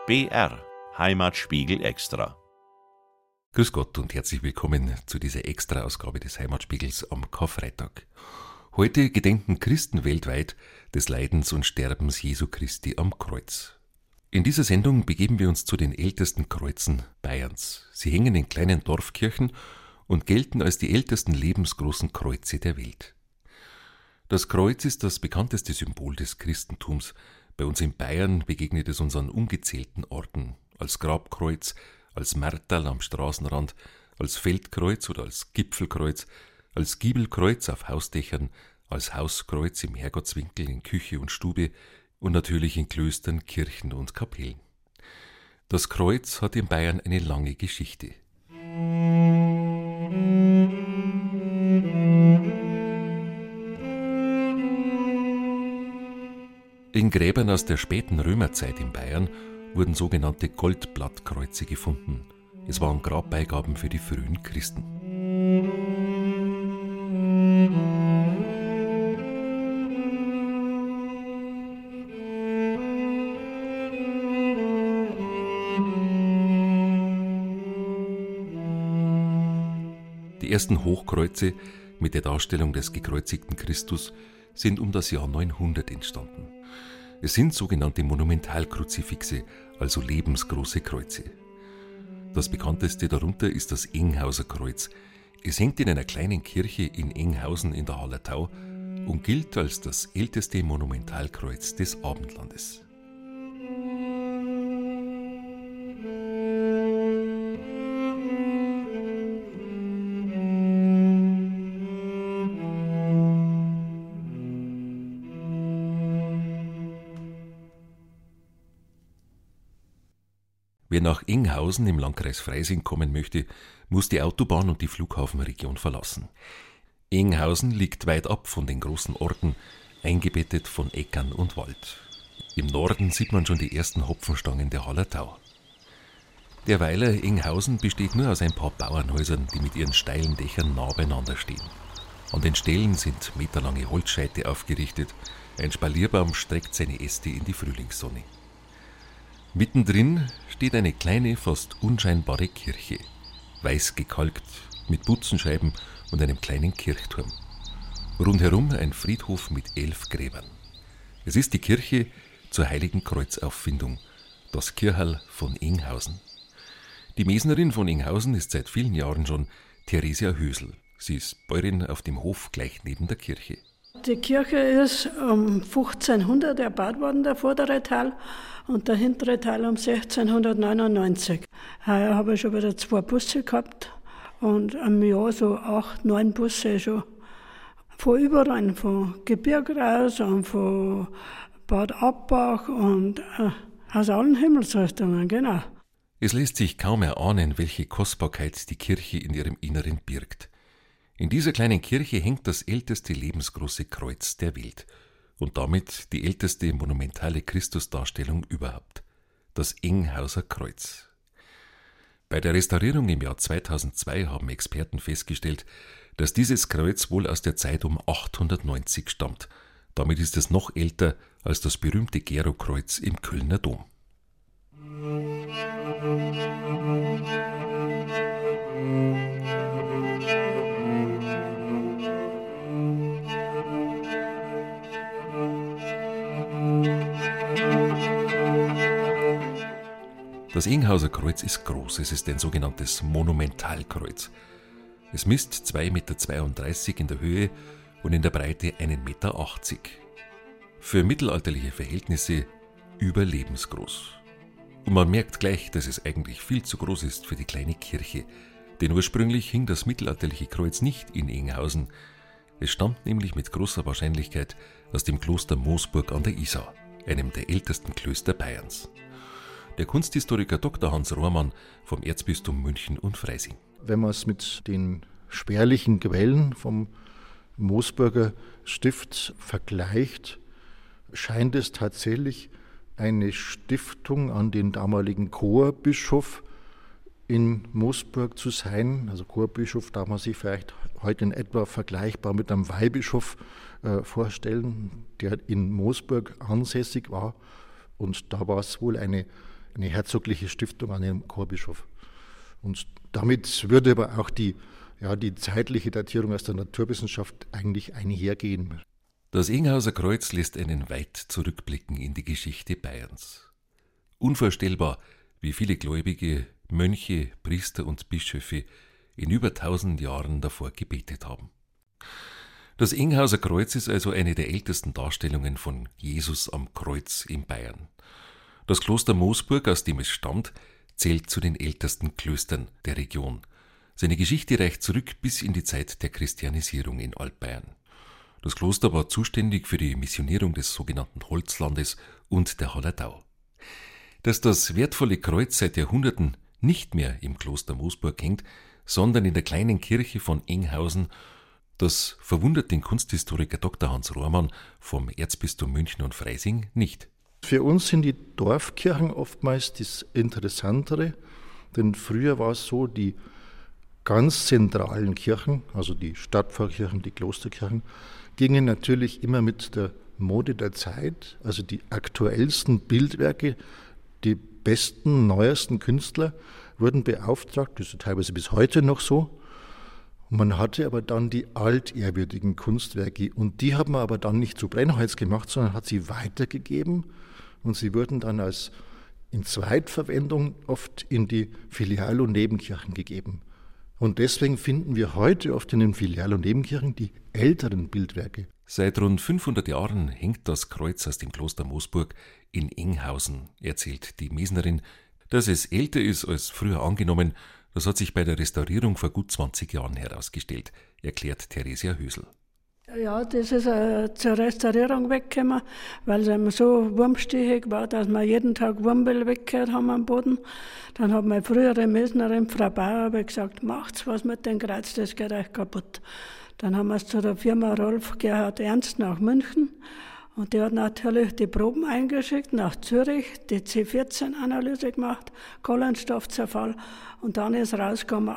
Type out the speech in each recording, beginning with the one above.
BR Heimatspiegel Extra. Grüß Gott und herzlich willkommen zu dieser Extra-Ausgabe des Heimatspiegels am Karfreitag. Heute gedenken Christen weltweit des Leidens und Sterbens Jesu Christi am Kreuz. In dieser Sendung begeben wir uns zu den ältesten Kreuzen Bayerns. Sie hängen in kleinen Dorfkirchen und gelten als die ältesten lebensgroßen Kreuze der Welt. Das Kreuz ist das bekannteste Symbol des Christentums. Bei uns in Bayern begegnet es uns an ungezählten Orten, als Grabkreuz, als Märterl am Straßenrand, als Feldkreuz oder als Gipfelkreuz, als Giebelkreuz auf Hausdächern, als Hauskreuz im Herrgottswinkel in Küche und Stube und natürlich in Klöstern, Kirchen und Kapellen. Das Kreuz hat in Bayern eine lange Geschichte. In Gräbern aus der späten Römerzeit in Bayern wurden sogenannte Goldblattkreuze gefunden. Es waren Grabbeigaben für die frühen Christen. Die ersten Hochkreuze mit der Darstellung des gekreuzigten Christus sind um das Jahr 900 entstanden. Es sind sogenannte Monumentalkruzifixe, also lebensgroße Kreuze. Das bekannteste darunter ist das Enghauser Kreuz. Es hängt in einer kleinen Kirche in Enghausen in der Hallertau und gilt als das älteste Monumentalkreuz des Abendlandes. Wer nach Enghausen im Landkreis Freising kommen möchte, muss die Autobahn und die Flughafenregion verlassen. Enghausen liegt weit ab von den großen Orten, eingebettet von Äckern und Wald. Im Norden sieht man schon die ersten Hopfenstangen der Hallertau. Der Weiler Enghausen besteht nur aus ein paar Bauernhäusern, die mit ihren steilen Dächern nah beieinander stehen. An den Ställen sind meterlange Holzscheite aufgerichtet, ein Spalierbaum streckt seine Äste in die Frühlingssonne. Mittendrin steht eine kleine, fast unscheinbare Kirche, weiß gekalkt, mit Butzenscheiben und einem kleinen Kirchturm. Rundherum ein Friedhof mit 11 Gräbern. Es ist die Kirche zur Heiligen Kreuzauffindung, das Kircherl von Enghausen. Die Mesnerin von Enghausen ist seit vielen Jahren schon Theresia Hösel. Sie ist Bäuerin auf dem Hof gleich neben der Kirche. Die Kirche ist um 1500 erbaut worden, der vordere Teil, und der hintere Teil um 1699. Heuer habe ich schon wieder 2 Busse gehabt und im Jahr so 8, 9 Busse schon. Von überall, von Gebirgraus und von Bad Abbach und aus allen Himmelsrichtungen, genau. Es lässt sich kaum erahnen, welche Kostbarkeit die Kirche in ihrem Inneren birgt. In dieser kleinen Kirche hängt das älteste lebensgroße Kreuz der Welt und damit die älteste monumentale Christusdarstellung überhaupt, das Enghauser Kreuz. Bei der Restaurierung im Jahr 2002 haben Experten festgestellt, dass dieses Kreuz wohl aus der Zeit um 890 stammt. Damit ist es noch älter als das berühmte Gerokreuz im Kölner Dom. Das Enghauser Kreuz ist groß, es ist ein sogenanntes Monumentalkreuz. Es misst 2,32 Meter in der Höhe und in der Breite 1,80 Meter. Für mittelalterliche Verhältnisse überlebensgroß. Und man merkt gleich, dass es eigentlich viel zu groß ist für die kleine Kirche, denn ursprünglich hing das mittelalterliche Kreuz nicht in Enghausen. Es stammt nämlich mit großer Wahrscheinlichkeit aus dem Kloster Moosburg an der Isar, einem der ältesten Klöster Bayerns. Der Kunsthistoriker Dr. Hans Rohrmann vom Erzbistum München und Freising. Wenn man es mit den spärlichen Quellen vom Moosburger Stift vergleicht, scheint es tatsächlich eine Stiftung an den damaligen Chorbischof in Moosburg zu sein. Also Chorbischof darf man sich vielleicht heute in etwa vergleichbar mit einem Weihbischof vorstellen, der in Moosburg ansässig war. Und da war es wohl eine eine herzogliche Stiftung an den Chorbischof. Und damit würde aber auch die zeitliche Datierung aus der Naturwissenschaft eigentlich einhergehen. Das Inghauser Kreuz lässt einen weit zurückblicken in die Geschichte Bayerns. Unvorstellbar, wie viele Gläubige, Mönche, Priester und Bischöfe in über 1000 Jahren davor gebetet haben. Das Inghauser Kreuz ist also eine der ältesten Darstellungen von Jesus am Kreuz in Bayern. Das Kloster Moosburg, aus dem es stammt, zählt zu den ältesten Klöstern der Region. Seine Geschichte reicht zurück bis in die Zeit der Christianisierung in Altbayern. Das Kloster war zuständig für die Missionierung des sogenannten Holzlandes und der Hallertau. Dass das wertvolle Kreuz seit Jahrhunderten nicht mehr im Kloster Moosburg hängt, sondern in der kleinen Kirche von Enghausen, das verwundert den Kunsthistoriker Dr. Hans Rohrmann vom Erzbistum München und Freising nicht. Für uns sind die Dorfkirchen oftmals das Interessantere, denn früher war es so, die ganz zentralen Kirchen, also die Stadtpfarrkirchen, die Klosterkirchen, gingen natürlich immer mit der Mode der Zeit, also die aktuellsten Bildwerke, die besten, neuesten Künstler wurden beauftragt, das ist teilweise bis heute noch so. Man hatte aber dann die altehrwürdigen Kunstwerke und die hat man aber dann nicht zu Brennholz gemacht, sondern hat sie weitergegeben und sie wurden dann als in Zweitverwendung oft in die Filial- und Nebenkirchen gegeben. Und deswegen finden wir heute oft in den Filial- und Nebenkirchen die älteren Bildwerke. Seit rund 500 Jahren hängt das Kreuz aus dem Kloster Moosburg in Enghausen, erzählt die Mesnerin. Dass es älter ist als früher angenommen, das hat sich bei der Restaurierung vor gut 20 Jahren herausgestellt, erklärt Theresia Hösel. Ja, das ist zur Restaurierung weggekommen, weil es eben so wurmstichig war, dass wir jeden Tag Wurmbel weggehört haben am Boden. Dann hat meine frühere Mesnerin, Frau Bauer, gesagt, macht's was mit dem Kreuz, das geht euch kaputt. Dann haben wir es zu der Firma Rolf Gerhard Ernst nach München und die hat natürlich die Proben eingeschickt nach Zürich, die C14-Analyse gemacht, Kohlenstoffzerfall und dann ist rausgekommen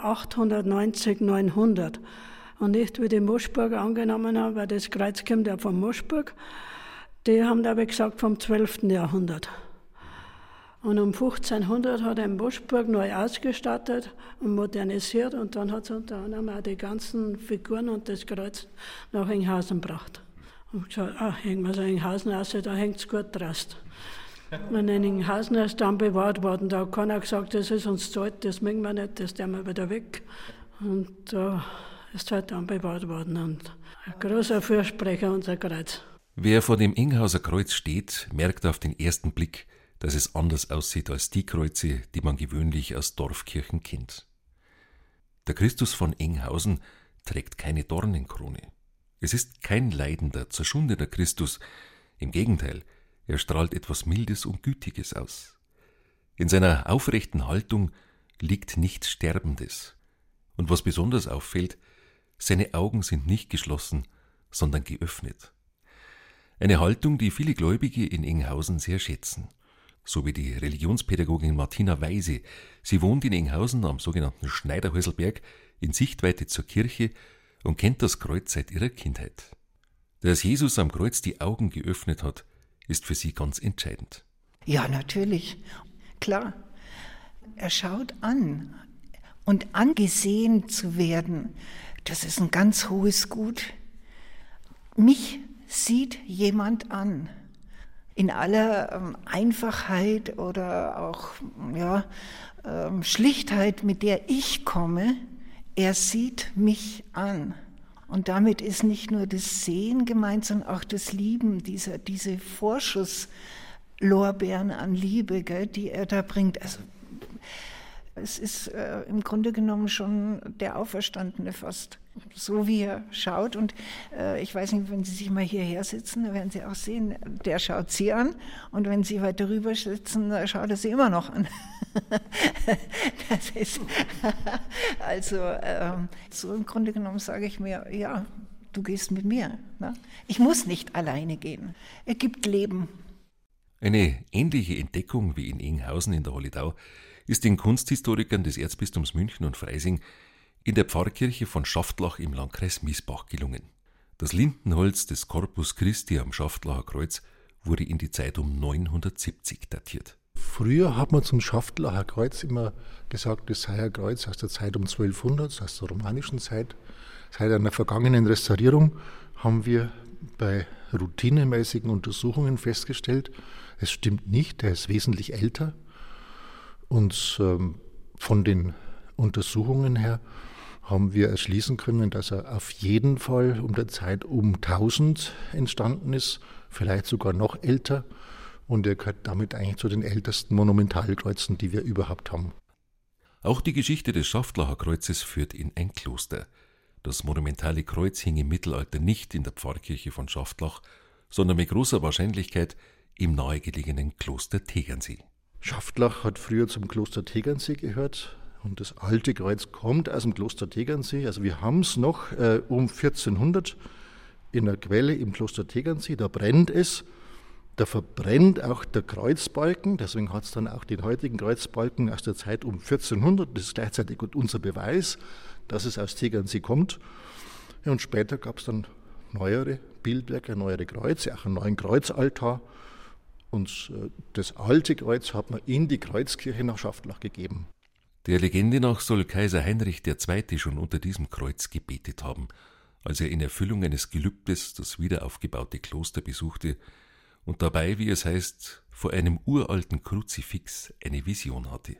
890/900. Und nicht wie die Moosburger angenommen haben, weil das Kreuz kommt ja von Moosburg. Die haben aber gesagt vom 12. Jahrhundert. Und um 1500 hat er Moosburg neu ausgestattet und modernisiert und dann hat es unter anderem auch die ganzen Figuren und das Kreuz nach Enghausen gebracht. Und gesagt, hängen wir so Enghausen aus, da hängt es gut draus. Und in Enghausen ist dann bewahrt worden, da hat keiner gesagt, das ist uns zu alt, das mögen wir nicht, das tun wir wieder weg. Und da ist halt dann bewahrt worden und ein großer Fürsprecher, unser Kreuz. Wer vor dem Enghauser Kreuz steht, merkt auf den ersten Blick, dass es anders aussieht als die Kreuze, die man gewöhnlich aus Dorfkirchen kennt. Der Christus von Enghausen trägt keine Dornenkrone. Es ist kein leidender, zerschundener Christus. Im Gegenteil, er strahlt etwas Mildes und Gütiges aus. In seiner aufrechten Haltung liegt nichts Sterbendes. Und was besonders auffällt, seine Augen sind nicht geschlossen, sondern geöffnet. Eine Haltung, die viele Gläubige in Enghausen sehr schätzen. So wie die Religionspädagogin Martina Weise. Sie wohnt in Enghausen am sogenannten Schneiderhäuselberg in Sichtweite zur Kirche und kennt das Kreuz seit ihrer Kindheit. Dass Jesus am Kreuz die Augen geöffnet hat, ist für sie ganz entscheidend. Ja, natürlich. Klar. Er schaut an. Und angesehen zu werden, das ist ein ganz hohes Gut. Mich sieht jemand an. In aller Einfachheit oder auch Schlichtheit, mit der ich komme, er sieht mich an. Und damit ist nicht nur das Sehen gemeint, sondern auch das Lieben, diese Vorschusslorbeeren an Liebe, gell, die er da bringt. Also es ist im Grunde genommen schon der Auferstandene fast, so wie er schaut. Und ich weiß nicht, wenn Sie sich mal hierher sitzen, dann werden Sie auch sehen, der schaut Sie an. Und wenn Sie weiter rüber sitzen, schaut er Sie immer noch an. Das ist also so im Grunde genommen sage ich mir, ja, du gehst mit mir. Ne? Ich muss nicht alleine gehen. Er gibt Leben. Eine ähnliche Entdeckung wie in Enghausen in der Hallertau ist den Kunsthistorikern des Erzbistums München und Freising in der Pfarrkirche von Schaftlach im Landkreis Miesbach gelungen. Das Lindenholz des Corpus Christi am Schaftlacher Kreuz wurde in die Zeit um 970 datiert. Früher hat man zum Schaftlacher Kreuz immer gesagt, das sei ein Kreuz aus der Zeit um 1200, aus der romanischen Zeit. Seit einer vergangenen Restaurierung haben wir bei routinemäßigen Untersuchungen festgestellt, es stimmt nicht, er ist wesentlich älter. Und von den Untersuchungen her haben wir erschließen können, dass er auf jeden Fall um der Zeit um 1000 entstanden ist, vielleicht sogar noch älter. Und er gehört damit eigentlich zu den ältesten Monumentalkreuzen, die wir überhaupt haben. Auch die Geschichte des Schaftlacher Kreuzes führt in ein Kloster. Das monumentale Kreuz hing im Mittelalter nicht in der Pfarrkirche von Schaftlach, sondern mit großer Wahrscheinlichkeit im nahegelegenen Kloster Tegernsee. Schaftlach hat früher zum Kloster Tegernsee gehört und das alte Kreuz kommt aus dem Kloster Tegernsee. Also wir haben es noch um 1400 in der Quelle im Kloster Tegernsee, da brennt es. Da verbrennt auch der Kreuzbalken, deswegen hat es dann auch den heutigen Kreuzbalken aus der Zeit um 1400. Das ist gleichzeitig unser Beweis, dass es aus Tegernsee kommt. Ja, und später gab es dann neuere Bildwerke, neuere Kreuze, auch einen neuen Kreuzaltar. Und das alte Kreuz hat man in die Kreuzkirche nach Schaftlach gegeben. Der Legende nach soll Kaiser Heinrich II. Schon unter diesem Kreuz gebetet haben, als er in Erfüllung eines Gelübdes das wiederaufgebaute Kloster besuchte und dabei, wie es heißt, vor einem uralten Kruzifix eine Vision hatte.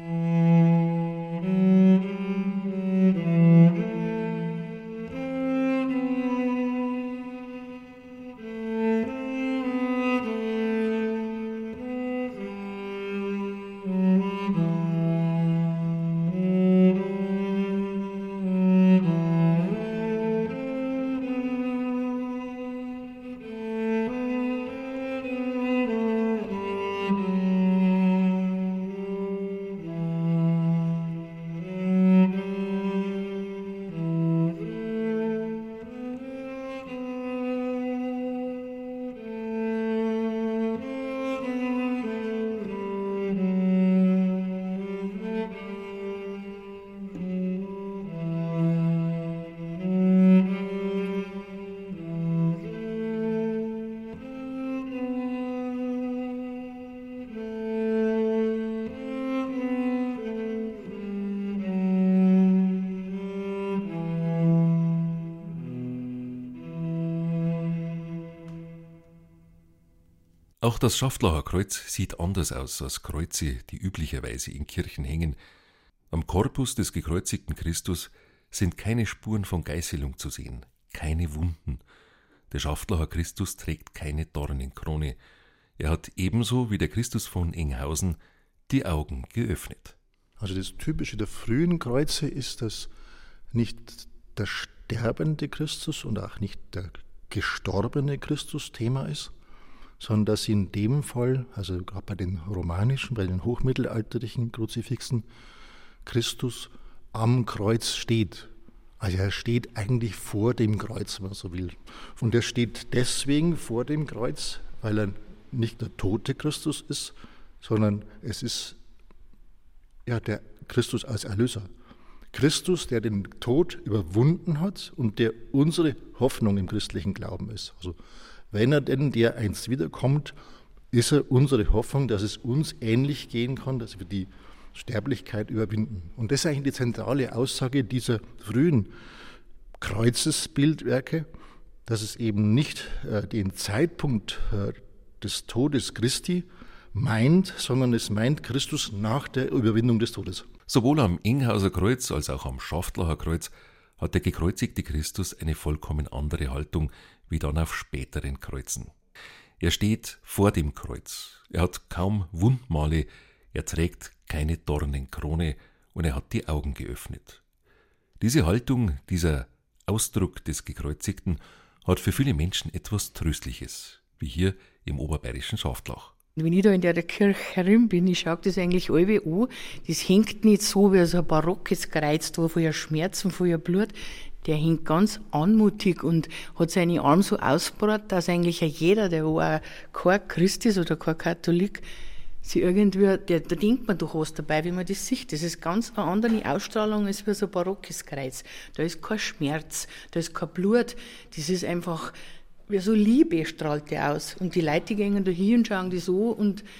Auch das Schaftlacher Kreuz sieht anders aus als Kreuze, die üblicherweise in Kirchen hängen. Am Korpus des gekreuzigten Christus sind keine Spuren von Geißelung zu sehen, keine Wunden. Der Schaftlacher Christus trägt keine Dornenkrone. Er hat ebenso wie der Christus von Enghausen die Augen geöffnet. Also das Typische der frühen Kreuze ist, dass nicht der sterbende Christus und auch nicht der gestorbene Christus Thema ist, sondern dass in dem Fall, also gerade bei den romanischen, bei den hochmittelalterlichen Kruzifixen, Christus am Kreuz steht. Also er steht eigentlich vor dem Kreuz, wenn man so will. Und er steht deswegen vor dem Kreuz, weil er nicht der tote Christus ist, sondern es ist ja der Christus als Erlöser. Christus, der den Tod überwunden hat und der unsere Hoffnung im christlichen Glauben ist. Also wenn er denn der einst wiederkommt, ist er unsere Hoffnung, dass es uns ähnlich gehen kann, dass wir die Sterblichkeit überwinden. Und das ist eigentlich die zentrale Aussage dieser frühen Kreuzesbildwerke, dass es eben nicht den Zeitpunkt des Todes Christi meint, sondern es meint Christus nach der Überwindung des Todes. Sowohl am Enghauser Kreuz als auch am Schaftlacher Kreuz hat der gekreuzigte Christus eine vollkommen andere Haltung wie dann auf späteren Kreuzen. Er steht vor dem Kreuz, er hat kaum Wundmale, er trägt keine Dornenkrone und er hat die Augen geöffnet. Diese Haltung, dieser Ausdruck des Gekreuzigten hat für viele Menschen etwas Tröstliches, wie hier im oberbayerischen Schaftlach. Wenn ich da in der Kirche herum bin, ich schaue das eigentlich alle an, das hängt nicht so wie so ein barockes Kreuz da, von ihr Schmerzen, von ihr Blut. Der hängt ganz anmutig und hat seine Arme so ausgebreitet, dass eigentlich jeder, der auch kein Christ ist oder kein Katholik, sie irgendwie, da denkt man doch was dabei, wenn man das sieht. Das ist ganz eine andere Ausstrahlung als wie so ein barockes Kreuz. Da ist kein Schmerz, da ist kein Blut, das ist einfach, wie so Liebe strahlt der aus. Und die Leute gehen da hin und schauen das an und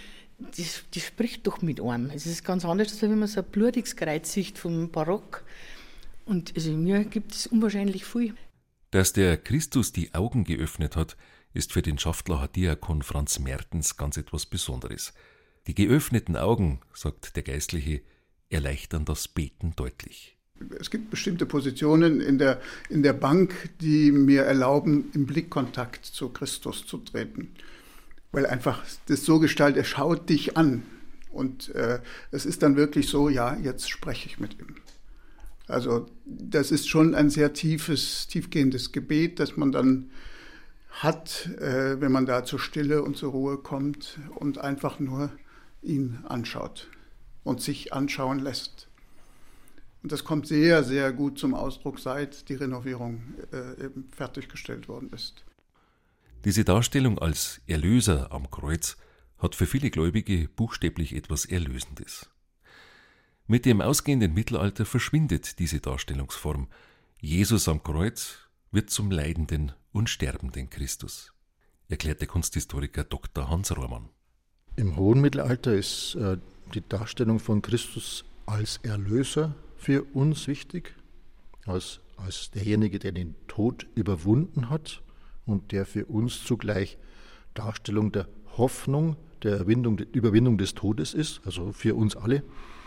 das spricht doch mit einem. Es ist ganz anders, als wenn man so ein blutiges Kreuz sieht vom Barock. Und also mir gibt es unwahrscheinlich viel. Dass der Christus die Augen geöffnet hat, ist für den Schaftlacher Diakon Franz Mertens ganz etwas Besonderes. Die geöffneten Augen, sagt der Geistliche, erleichtern das Beten deutlich. Es gibt bestimmte Positionen in der Bank, die mir erlauben, im Blickkontakt zu Christus zu treten. Weil einfach das so gestaltet, er schaut dich an. Und es ist dann wirklich so, ja, jetzt spreche ich mit ihm. Also das ist schon ein sehr tiefgehendes Gebet, das man dann hat, wenn man da zur Stille und zur Ruhe kommt und einfach nur ihn anschaut und sich anschauen lässt. Und das kommt sehr, sehr gut zum Ausdruck, seit die Renovierung eben fertiggestellt worden ist. Diese Darstellung als Erlöser am Kreuz hat für viele Gläubige buchstäblich etwas Erlösendes. Mit dem ausgehenden Mittelalter verschwindet diese Darstellungsform. Jesus am Kreuz wird zum leidenden und sterbenden Christus, erklärt der Kunsthistoriker Dr. Hans Rohrmann. Im hohen Mittelalter ist die Darstellung von Christus als Erlöser für uns wichtig, als derjenige, der den Tod überwunden hat und der für uns zugleich Darstellung der Hoffnung, der Überwindung des Todes ist, also für uns alle.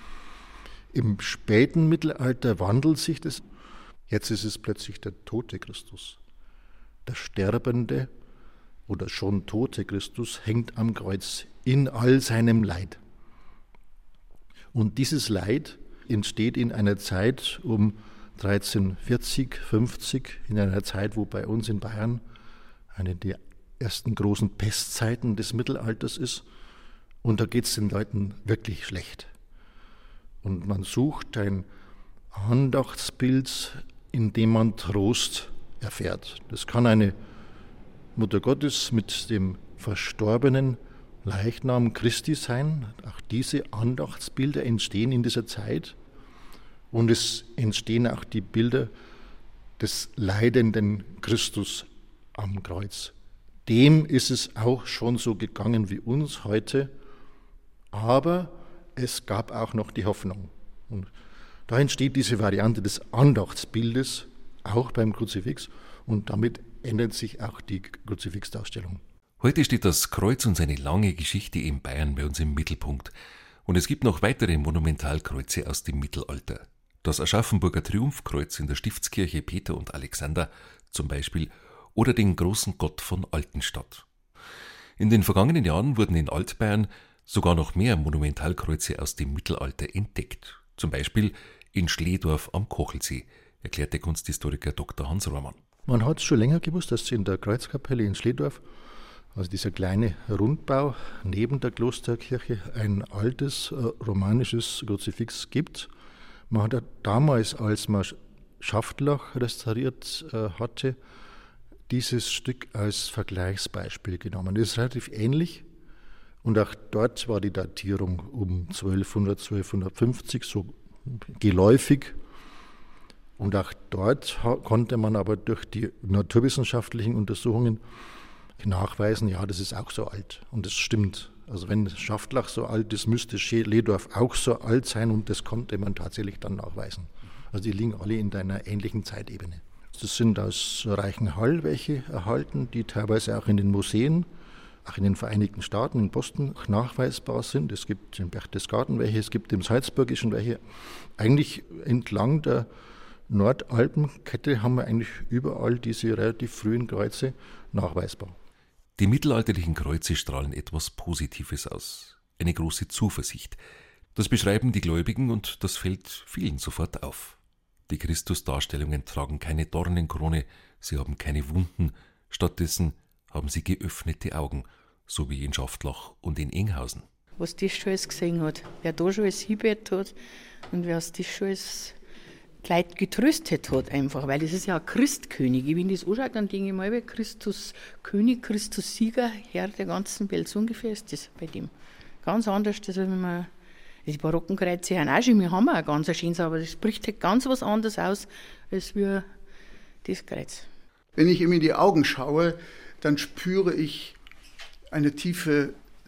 Im späten Mittelalter wandelt sich das. Jetzt ist es plötzlich der tote Christus. Der sterbende oder schon tote Christus hängt am Kreuz in all seinem Leid. Und dieses Leid entsteht in einer Zeit um 1340, 50, in einer Zeit, wo bei uns in Bayern eine der ersten großen Pestzeiten des Mittelalters ist. Und da geht es den Leuten wirklich schlecht. Und man sucht ein Andachtsbild, in dem man Trost erfährt. Das kann eine Mutter Gottes mit dem verstorbenen Leichnam Christi sein. Auch diese Andachtsbilder entstehen in dieser Zeit. Und es entstehen auch die Bilder des leidenden Christus am Kreuz. Dem ist es auch schon so gegangen wie uns heute, aber es gab auch noch die Hoffnung. Und da entsteht diese Variante des Andachtsbildes, auch beim Kruzifix, und damit ändert sich auch die Kruzifixdarstellung. Heute steht das Kreuz und seine lange Geschichte in Bayern bei uns im Mittelpunkt. Und es gibt noch weitere Monumentalkreuze aus dem Mittelalter. Das Aschaffenburger Triumphkreuz in der Stiftskirche Peter und Alexander zum Beispiel oder den großen Gott von Altenstadt. In den vergangenen Jahren wurden in Altbayern sogar noch mehr Monumentalkreuze aus dem Mittelalter entdeckt. Zum Beispiel in Schledorf am Kochelsee, erklärt der Kunsthistoriker Dr. Hans Rohrmann. Man hat es schon länger gewusst, dass in der Kreuzkapelle in Schledorf, also dieser kleine Rundbau neben der Klosterkirche, ein altes romanisches Kruzifix gibt. Man hat damals, als man Schaftlach restauriert hatte, dieses Stück als Vergleichsbeispiel genommen. Das ist relativ ähnlich. Und auch dort war die Datierung um 1200, 1250 so geläufig. Und auch dort konnte man aber durch die naturwissenschaftlichen Untersuchungen nachweisen, ja, das ist auch so alt. Und das stimmt. Also wenn Schaftlach so alt ist, müsste Schledorf auch so alt sein und das konnte man tatsächlich dann nachweisen. Also die liegen alle in einer ähnlichen Zeitebene. Das sind aus Reichenhall welche erhalten, die teilweise auch in den Museen, auch in den Vereinigten Staaten, in Boston nachweisbar sind. Es gibt in Berchtesgaden welche, es gibt im Salzburgischen welche. Eigentlich entlang der Nordalpenkette haben wir eigentlich überall diese relativ frühen Kreuze nachweisbar. Die mittelalterlichen Kreuze strahlen etwas Positives aus, eine große Zuversicht. Das beschreiben die Gläubigen und das fällt vielen sofort auf. Die Christusdarstellungen tragen keine Dornenkrone, sie haben keine Wunden, stattdessen haben sie geöffnete Augen, so wie in Schaftlach und in Enghausen. Was das schon alles gesehen hat, wer da schon alles hinbett hat und wer das schon alles Leute getröstet hat einfach, weil das ist ja ein Christkönig. Wenn ich das anschaue, dann denke ich mal, Christus König, Christus Sieger, Herr der ganzen Welt. So ungefähr ist das bei dem. Ganz anders, als wenn man die barocken Kreuze haben auch schon, wir haben auch ein ganz schönes, aber das spricht halt ganz was anderes aus, als wir das Kreuz. Wenn ich ihm in die Augen schaue, dann spüre ich eine tiefe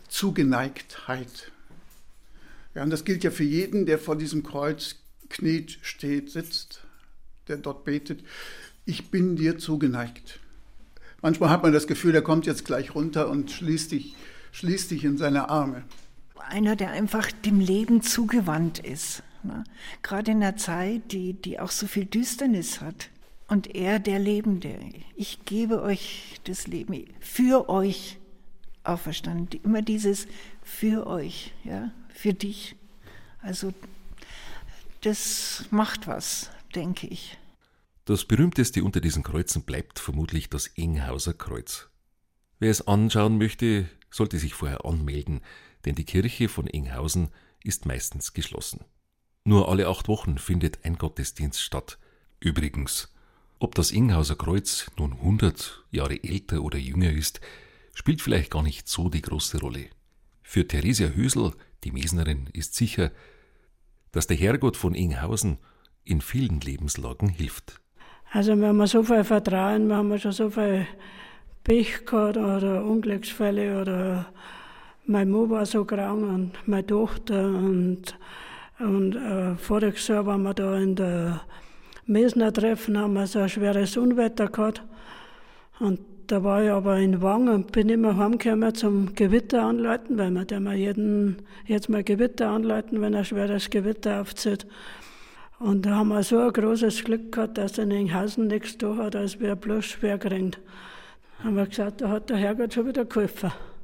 Zugeneigtheit. Ja, und das gilt ja für jeden, der vor diesem Kreuz kniet, steht, sitzt, der dort betet. Ich bin dir zugeneigt. Manchmal hat man das Gefühl, er kommt jetzt gleich runter und schließt dich in seine Arme. Einer, der einfach dem Leben zugewandt ist. Ne? Gerade in einer Zeit, die auch so viel Düsternis hat. Und er, der Lebende, ich gebe euch das Leben, für euch auferstanden. Immer dieses für euch, ja, für dich. Also das macht was, denke ich. Das berühmteste unter diesen Kreuzen bleibt vermutlich das Enghauser Kreuz. Wer es anschauen möchte, sollte sich vorher anmelden, denn die Kirche von Enghausen ist meistens geschlossen. Nur alle 8 Wochen findet ein Gottesdienst statt. Übrigens, ob das Enghauser Kreuz nun 100 Jahre älter oder jünger ist, spielt vielleicht gar nicht so die große Rolle. Für Theresia Hösel, die Mesnerin, ist sicher, dass der Herrgott von Enghausen in vielen Lebenslagen hilft. Also wir haben so viel Vertrauen, wir haben schon so viel Pech gehabt oder Unglücksfälle oder mein Mann war so krank und meine Tochter und voriges Jahr waren wir da in der Mesner Treffen, haben wir so ein schweres Unwetter gehabt und da war ich aber in Wang und bin immer heimgekommen zum Gewitter anleiten, weil wir jetzt mal Gewitter anleiten, wenn ein schweres Gewitter aufzieht. Und da haben wir so ein großes Glück gehabt, dass in Enghausen nichts da hat, als wir bloß schwer kriegen. Da haben wir gesagt, da hat der Herrgott schon wieder geholfen.